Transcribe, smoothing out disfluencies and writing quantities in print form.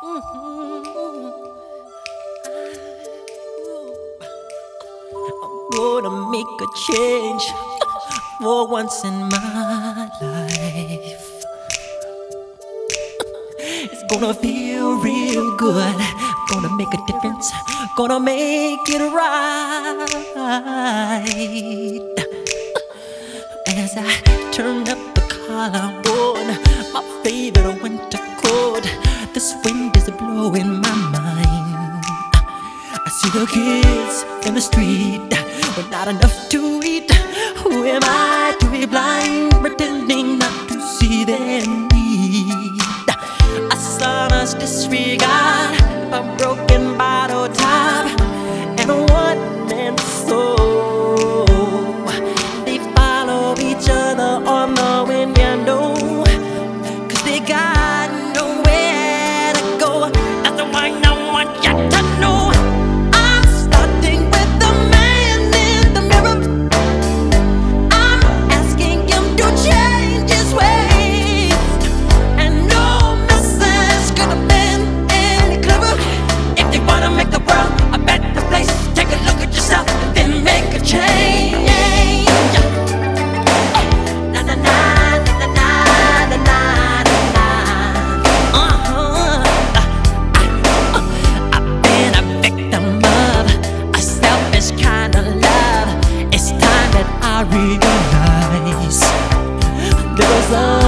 Gonna make a change for once in my life. It's gonna feel real good. Gonna make a difference. Gonna make it right. As I turn up the collar on my favorite winter coat, this wind is blowing my mind. I see the kids in the street with not enough to eat. Who am I to be blind, pretending not to see their need? A sonorous disregard, a broken bottle top, and a one-man soul. They follow each other on the window, 'cause they got nowhere to go. That's the one I want you to know. I'm starting with the man in the mirror. I'm asking him to change his ways, and no message could have been any clearer. If you wanna make the world a better place, take a look at yourself and then make a change. Na na na na na na na na. I've been a victim of a selfish kind of love. It's time that I realize there was a